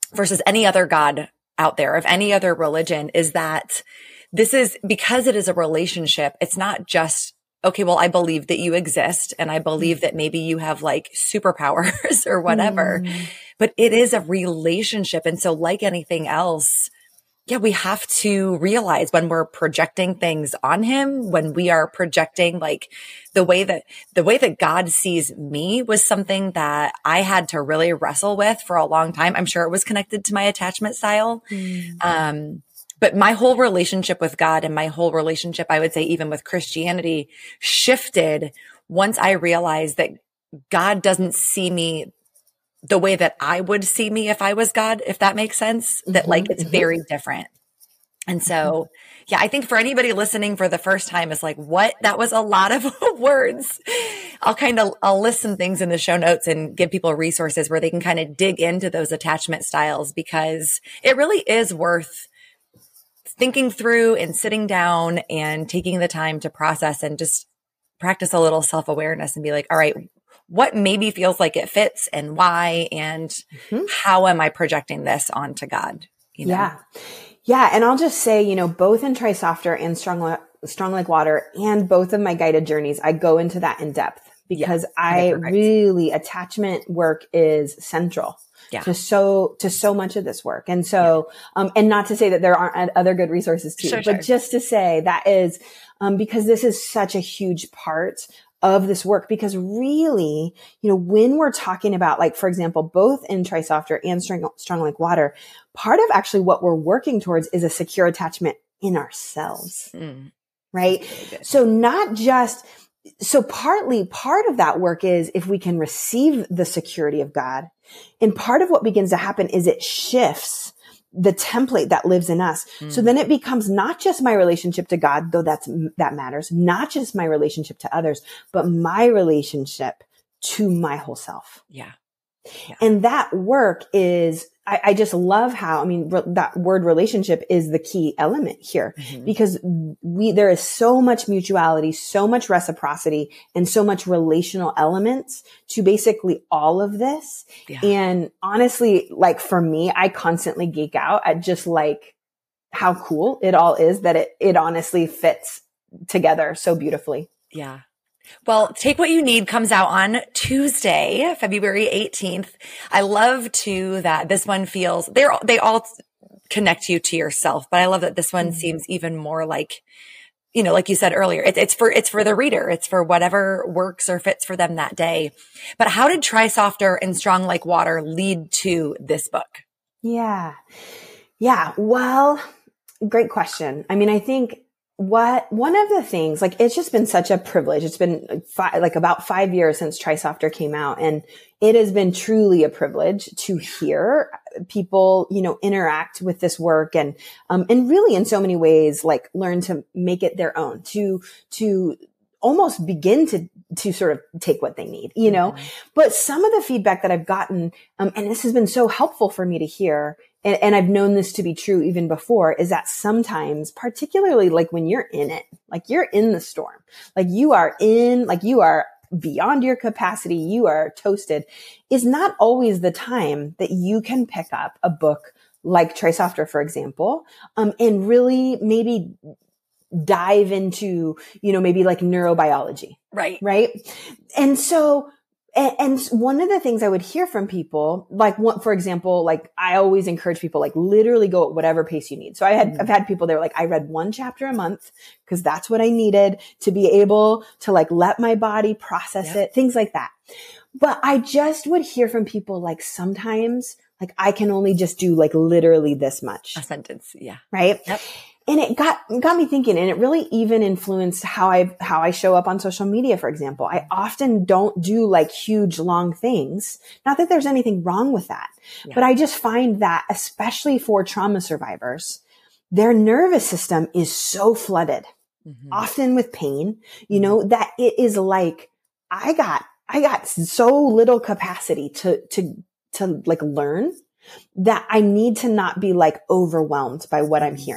versus any other God out there, of any other religion, is that this is, because it is a relationship, it's not just, okay, well, I believe that you exist and I believe that maybe you have like superpowers or whatever, mm. but it is a relationship. And so like anything else, yeah, we have to realize when we're projecting things on him, when we are projecting like the way that, the way that God sees me was something that I had to really wrestle with for a long time. I'm sure it was connected to my attachment style. Mm. Um, but my whole relationship with God and my whole relationship, I would say even with Christianity, shifted once I realized that God doesn't see me the way that I would see me if I was God, if that makes sense, that mm-hmm, like it's mm-hmm. very different. And so, yeah, I think for anybody listening for the first time, it's like, what? That was a lot of words. I'll kind of, I'll list some things in the show notes and give people resources where they can kind of dig into those attachment styles, because it really is worth thinking through and sitting down and taking the time to process and just practice a little self-awareness and be like, all right, what maybe feels like it fits and why, and mm-hmm. how am I projecting this onto God? You know? Yeah. Yeah. And I'll just say, you know, both in Try Softer and Strong, Strong Like Water and both of my guided journeys, I go into that in depth because yeah. I okay, really, attachment work is central yeah. to so, to so much of this work. And so, yeah. um, and not to say that there aren't other good resources too, sure, but sure. just to say that is, um, because this is such a huge part of this work, because really, you know, when we're talking about, like, for example, both in Try Softer and Strong, Strong Like Water, part of actually what we're working towards is a secure attachment in ourselves, mm. right? So not just, so partly part of that work is if we can receive the security of God, and part of what begins to happen is it shifts the template that lives in us. Mm. So then it becomes not just my relationship to God, though that's, that matters, not just my relationship to others, but my relationship to my whole self. Yeah. yeah. And that work is, I, I just love how, I mean, re- that word relationship is the key element here, mm-hmm. because we, there is so much mutuality, so much reciprocity, and so much relational elements to basically all of this. Yeah. And honestly, like for me, I constantly geek out at just like how cool it all is that it, it honestly fits together so beautifully. Yeah. Well, Take What You Need comes out on Tuesday, February eighteenth. I love too that this one feels, they're, they all connect you to yourself, but I love that this one mm-hmm. seems even more like, you know, like you said earlier, it, it's for, it's for the reader. It's for whatever works or fits for them that day. But how did Try Softer and Strong Like Water lead to this book? Yeah. Yeah. Well, great question. I mean, I think What, one of the things, like, it's just been such a privilege. It's been five, like about five years since Try Softer came out, and it has been truly a privilege to hear people, you know, interact with this work and, um, and really in so many ways, like, learn to make it their own, to, to almost begin to, to sort of take what they need, you know, mm-hmm. but some of the feedback that I've gotten, um, and this has been so helpful for me to hear, and, and I've known this to be true even before, is that sometimes, particularly like when you're in it, like you're in the storm, like you are in, like you are beyond your capacity, you are toasted, is not always the time that you can pick up a book like Try Softer, for example, um, and really maybe dive into, you know, maybe like neurobiology. Right. Right. And so, and, and one of the things I would hear from people, like what, for example, like I always encourage people, like literally go at whatever pace you need. So I had, mm-hmm. I've had people that were like, I read one chapter a month because that's what I needed to be able to like let my body process yep. it, things like that. But I just would hear from people like sometimes, like I can only just do like literally this much. A sentence. Yeah. Right. Yep. And it got, got me thinking, and it really even influenced how I, how I show up on social media, for example. I often don't do like huge, long things. Not that there's anything wrong with that, yeah. but I just find that especially for trauma survivors, their nervous system is so flooded, mm-hmm. often with pain, you know, that it is like, I got, I got so little capacity to, to, to like learn that I need to not be like overwhelmed by what I'm hearing.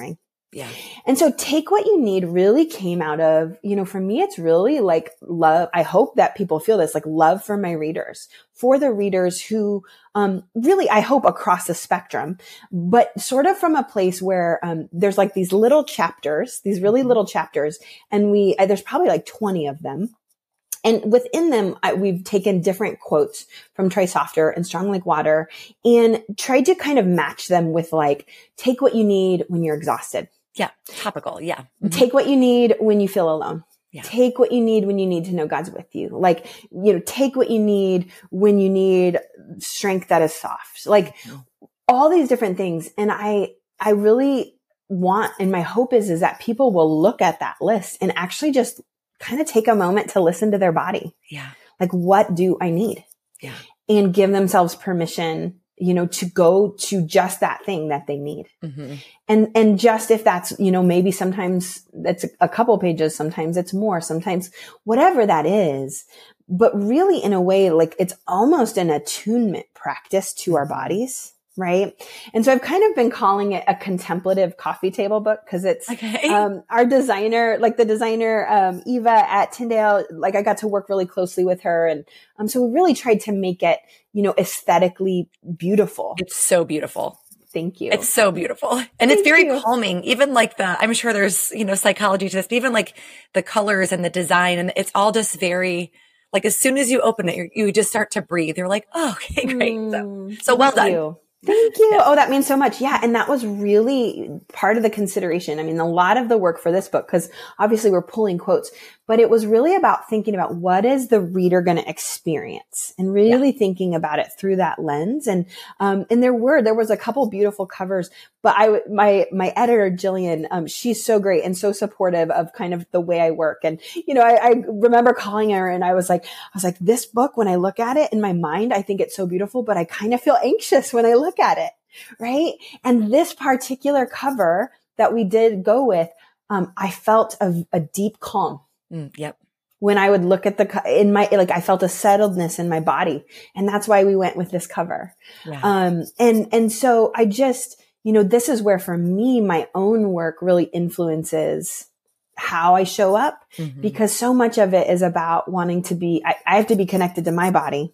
Yeah. And so Take What You Need really came out of, you know, for me, it's really like love. I hope that people feel this, like love for my readers, for the readers who, um, really, I hope across the spectrum, but sort of from a place where, um, there's like these little chapters, these really little chapters. And we, uh, there's probably like twenty of them. And within them, I, we've taken different quotes from Try Softer and Strong Like Water and tried to kind of match them with like, take what you need when you're exhausted. Yeah. Topical. Yeah. Mm-hmm. Take what you need when you feel alone. Yeah. Take what you need when you need to know God's with you. Like, you know, take what you need when you need strength that is soft. Like mm-hmm. all these different things. And I, I really want, and my hope is, is that people will look at that list and actually just kind of take a moment to listen to their body. Yeah. Like, what do I need? Yeah. And give themselves permission, you know, to go to just that thing that they need. Mm-hmm. And, and just if that's, you know, maybe sometimes that's a couple pages, sometimes it's more, sometimes whatever that is, but really in a way, like it's almost an attunement practice to our bodies. Right. And so I've kind of been calling it a contemplative coffee table book because it's, okay. um, our designer, like the designer, um, Eva at Tyndale, like I got to work really closely with her. And, um, so we really tried to make it, you know, aesthetically beautiful. It's so beautiful. Thank you. It's so beautiful. And Thank it's very you. calming. Even like the, I'm sure there's, you know, psychology to this, but even like the colors and the design, and it's all just very, like as soon as you open it, you, you just start to breathe. You're like, oh, okay, great. Mm, so, so well done. You. Thank you. Oh, that means so much. Yeah. And that was really part of the consideration. I mean, a lot of the work for this book, because obviously we're pulling quotes, but it was really about thinking about what is the reader going to experience and really yeah. thinking about it through that lens. And, um, and there were, there was a couple beautiful covers, but I, my, my editor, Jillian, um, she's so great and so supportive of kind of the way I work. And, you know, I, I remember calling her and I was like, I was like, this book, when I look at it in my mind, I think it's so beautiful, but I kind of feel anxious when I look at it. Right. And this particular cover that we did go with, um, I felt a, a deep calm. Mm, yep. When I would look at the, in my, like I felt a settledness in my body. And that's why we went with this cover. Yeah. Um, and, and so I just, you know, this is where for me, my own work really influences how I show up mm-hmm. because so much of it is about wanting to be, I, I have to be connected to my body.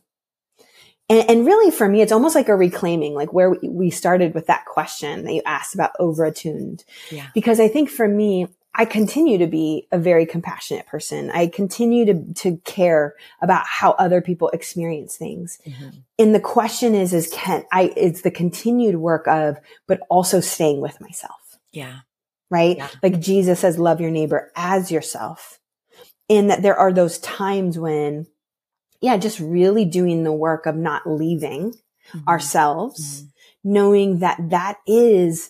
And, and really for me, it's almost like a reclaiming, like where we, we started with that question that you asked about over-attuned. Yeah. Because I think for me, I continue to be a very compassionate person. I continue to, to care about how other people experience things. Mm-hmm. And the question is, is can I, it's the continued work of, but also staying with myself. Yeah. Right. Yeah. Like Jesus says, love your neighbor as yourself. And that there are those times when, yeah, just really doing the work of not leaving mm-hmm. ourselves, mm-hmm. knowing that that is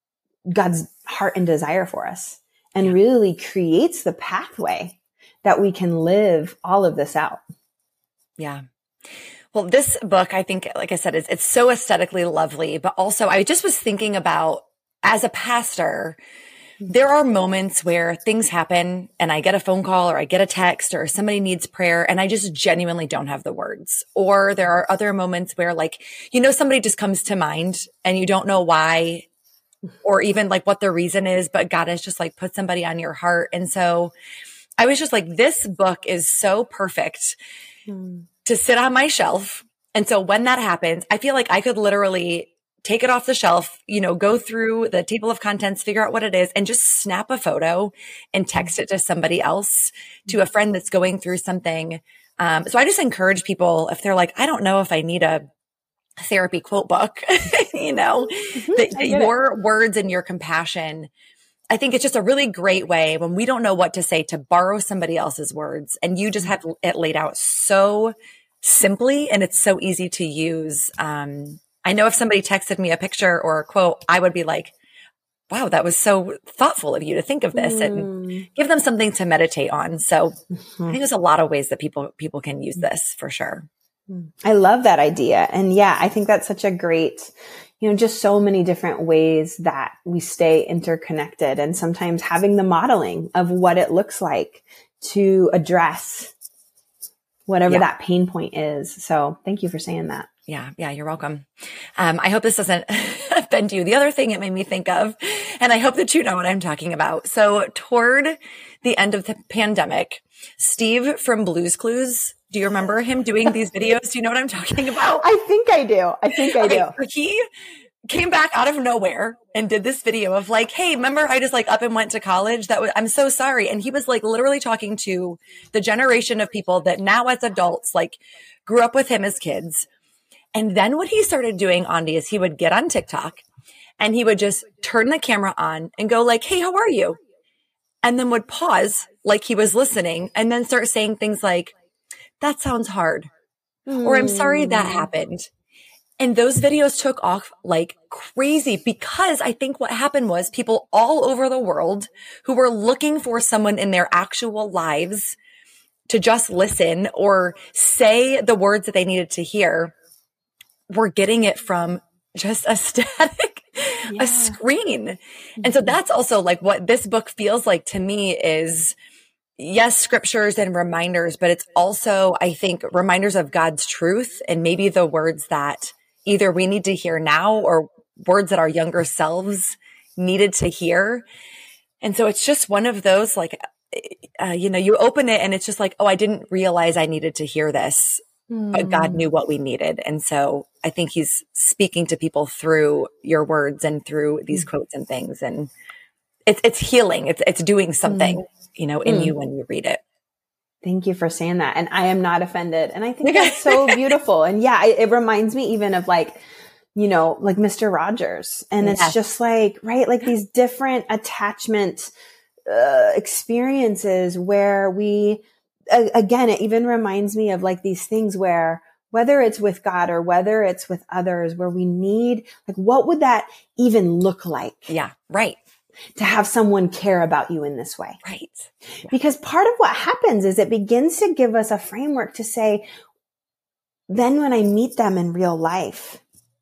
God's heart and desire for us. And yeah. really creates the pathway that we can live all of this out. Yeah. Well, this book, I think, like I said, it's, it's so aesthetically lovely, but also I just was thinking about as a pastor, there are moments where things happen and I get a phone call or I get a text or somebody needs prayer and I just genuinely don't have the words. Or there are other moments where like, you know, somebody just comes to mind and you don't know why or even like what the reason is, but God has just like put somebody on your heart. And so I was just like, this book is so perfect mm. to sit on my shelf. And so when that happens, I feel like I could literally take it off the shelf, you know, go through the table of contents, figure out what it is, and just snap a photo and text it to somebody else, to a friend that's going through something. Um, so I just encourage people, if they're like, I don't know if I need a therapy quote book, you know, mm-hmm, that, that your it. words and your compassion, I think it's just a really great way when we don't know what to say to borrow somebody else's words and you just have it laid out so simply and it's so easy to use. Um, I know if somebody texted me a picture or a quote, I would be like, wow, that was so thoughtful of you to think of this mm. and give them something to meditate on. So mm-hmm. I think there's a lot of ways that people, people can use this for sure. I love that idea. And yeah, I think that's such a great, you know, just so many different ways that we stay interconnected and sometimes having the modeling of what it looks like to address whatever yeah. that pain point is. So thank you for saying that. Yeah. Yeah. You're welcome. Um, I hope this doesn't offend you. The other thing it made me think of And I hope that you know what I'm talking about. So toward the end of the pandemic, Steve from Blue's Clues, do you remember him doing these videos? Do you know what I'm talking about? I think I do. I think I okay, do. so he came back out of nowhere and did this video of like, hey, remember I just like up and went to college? That was, I'm so sorry. And he was like literally talking to the generation of people that now as adults, like grew up with him as kids. And then what he started doing, Andi, is he would get on TikTok and he would just turn the camera on and go like, hey, how are you? And then would pause like he was listening and then start saying things like, that sounds hard. Mm. Or I'm sorry that happened. And those videos took off like crazy because I think what happened was people all over the world who were looking for someone in their actual lives to just listen or say the words that they needed to hear were getting it from just a static, yeah. a screen. Mm-hmm. And so that's also like what this book feels like to me is, yes, scriptures and reminders, but it's also, I think, reminders of God's truth and maybe the words that either we need to hear now or words that our younger selves needed to hear. And so it's just one of those, like, uh, you know, you open it and it's just like, oh, I didn't realize I needed to hear this, mm. but God knew what we needed. And so I think he's speaking to people through your words and through these mm. quotes and things. And it's, it's healing. It's, it's doing something, mm. you know, in mm. you when you read it. Thank you for saying that. And I am not offended. And I think that's so beautiful. And yeah, it, it reminds me even of like, you know, like Mister Rogers. And it's yes. just like, right, like these different attachment uh, experiences where we, uh, again, it even reminds me of like these things where whether it's with God or whether it's with others, where we need, like, what would that even look like? Yeah, right. To have someone care about you in this way. Right. Yeah. Because part of what happens is it begins to give us a framework to say, then when I meet them in real life,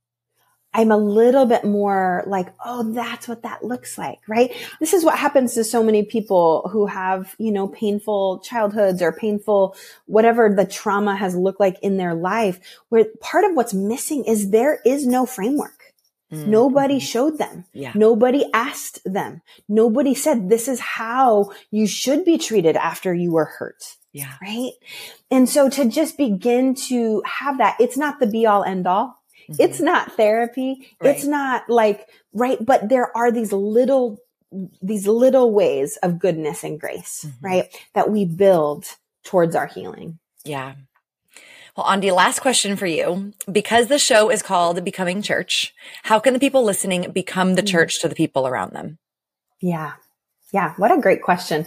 I'm a little bit more like, oh, that's what that looks like, right? This is what happens to so many people who have, you know, painful childhoods or painful, whatever the trauma has looked like in their life, where part of what's missing is there is no framework. Mm-hmm. Nobody showed them. Yeah. Nobody asked them. Nobody said, this is how you should be treated after you were hurt. Yeah. Right. And so to just begin to have that, it's not the be all end all. Mm-hmm. It's not therapy. Right. It's not like, right. But there are these little, these little ways of goodness and grace, mm-hmm. right, that we build towards our healing. Yeah. Well, Andi, last question for you. Because the show is called Becoming Church, how can the people listening become the church to the people around them? Yeah. Yeah. What a great question.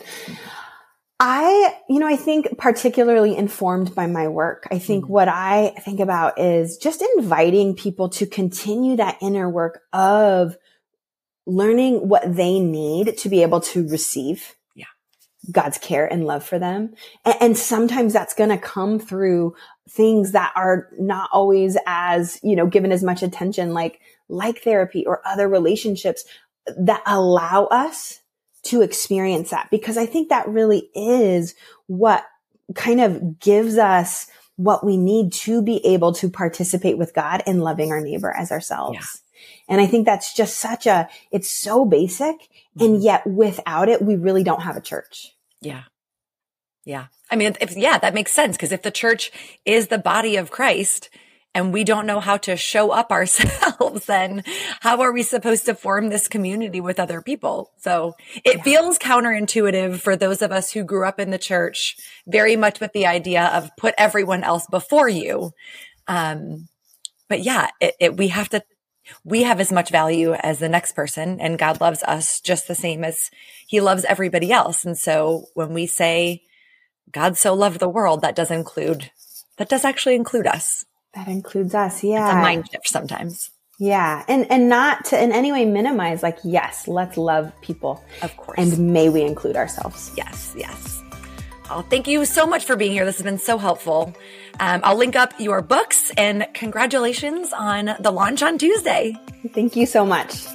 I, you know, I think particularly informed by my work, I think mm-hmm. what I think about is just inviting people to continue that inner work of learning what they need to be able to receive God's care and love for them. And, and sometimes that's going to come through things that are not always as, you know, given as much attention, like, like therapy or other relationships that allow us to experience that. Because I think that really is what kind of gives us what we need to be able to participate with God in loving our neighbor as ourselves. Yeah. And I think that's just such a, it's so basic. Mm-hmm. And yet without it, we really don't have a church. Yeah. Yeah. I mean, if, yeah, that makes sense. Because if the church is the body of Christ and we don't know how to show up ourselves, then how are we supposed to form this community with other people? So it yeah. feels counterintuitive for those of us who grew up in the church, very much with the idea of put everyone else before you. Um, but yeah, it, it, we have to, we have as much value as the next person, and God loves us just the same as he loves everybody else. And so when we say God so loved the world, that does include, that does actually include us. That includes us. Yeah. It's a mind shift sometimes. Yeah. And, and not to in any way minimize, like, yes, let's love people. Of course. And may we include ourselves. Yes. Yes. Oh, thank you so much for being here. This has been so helpful. Um, I'll link up your books, and congratulations on the launch on Tuesday. Thank you so much.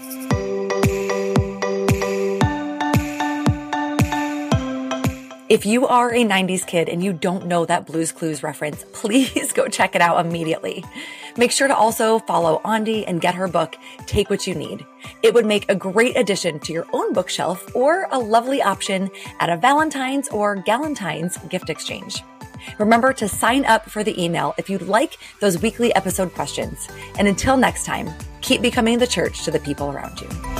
If you are a nineties kid and you don't know that Blue's Clues reference, please go check it out immediately. Make sure to also follow Andi and get her book, Take What You Need. It would make a great addition to your own bookshelf or a lovely option at a Valentine's or Galentine's gift exchange. Remember to sign up for the email if you'd like those weekly episode questions. And until next time, keep becoming the church to the people around you.